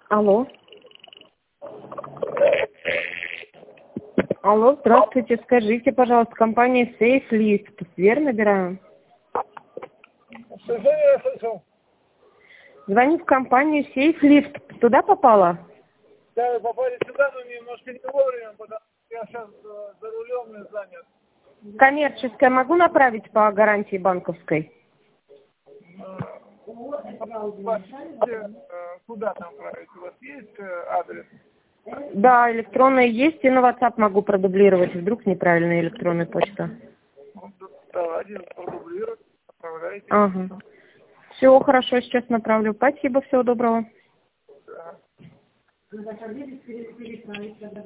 Алло. Алло, здравствуйте. Скажите, пожалуйста, компания SafeLift. Верно набираю? Что я слышал? Звоню в компанию SafeLift. Туда попала? Да, вы попали сюда, но немножко не вовремя, потому что я сейчас за рулем и занят. Коммерческая могу направить по гарантии банковской? Куда направить? У вас есть адрес? Да, электронная есть, и на WhatsApp могу продублировать. Вдруг неправильная электронная почта. Давайте, продублируйте, отправляйте. Ага. Все, хорошо, сейчас направлю. Спасибо, всего доброго. Да.